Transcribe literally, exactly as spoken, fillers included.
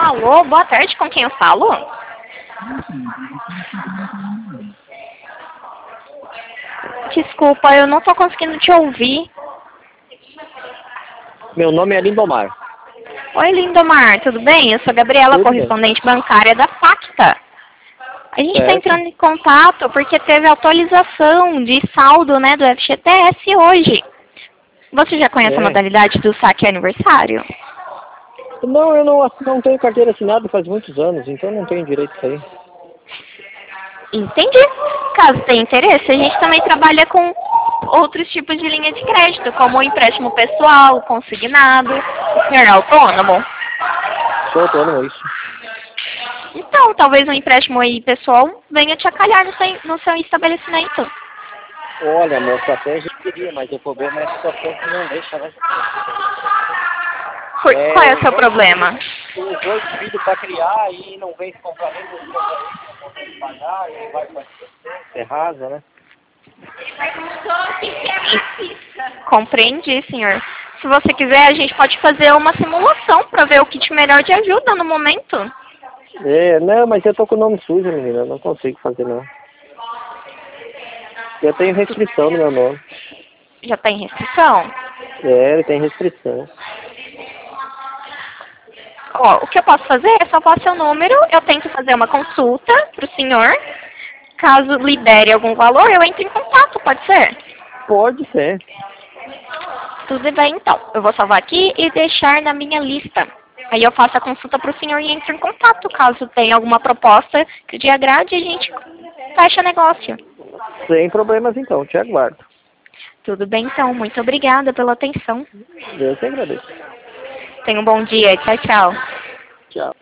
Alô, boa tarde, com quem eu falo? Desculpa, eu não tô conseguindo te ouvir. Meu nome é Lindomar. Oi, Lindomar, tudo bem? Eu sou Gabriela, Tudo bem. correspondente bancária da Facta. A gente está Certo. entrando em contato porque teve atualização de saldo, né, do F G T S hoje. Você já conhece a É. modalidade do saque aniversário? Não, eu não, não tenho carteira assinada faz muitos anos, então não tenho direito a isso aí. Entendi. Caso tenha interesse, a gente também trabalha com outros tipos de linha de crédito, como o empréstimo pessoal, consignado. O senhor é autônomo? Sou autônomo, é isso. Então, talvez um empréstimo aí pessoal venha te acalhar no seu, no seu estabelecimento. Olha, moça, até a gente queria, mas o problema é a situação que não deixa, né? Por, É, qual é o os seu dois problema? filhos- Os dois filhos para criar e não vem se comprar nem do não consegue pagar e vai para é rasa, né? Compreendi, senhor. Se você quiser, a gente pode fazer uma simulação para ver o kit melhor de ajuda no momento. É, não, mas eu tô com o nome sujo, menina, eu não consigo fazer não. Eu tenho restrição no meu nome. Já tem restrição? É, ele tem restrição. Ó, o que eu posso fazer é salvar seu número, eu tento fazer uma consulta para o senhor. Caso libere algum valor, eu entro em contato, pode ser? Pode ser. Tudo bem, então. Eu vou salvar aqui e deixar na minha lista. Aí eu faço a consulta para o senhor e entro em contato. Caso tenha alguma proposta que te agrade, a gente fecha negócio. Sem problemas então, te aguardo. Tudo bem, então. Muito obrigada pela atenção. Eu que agradeço. Tenha um bom dia. Tchau, tchau. Tchau.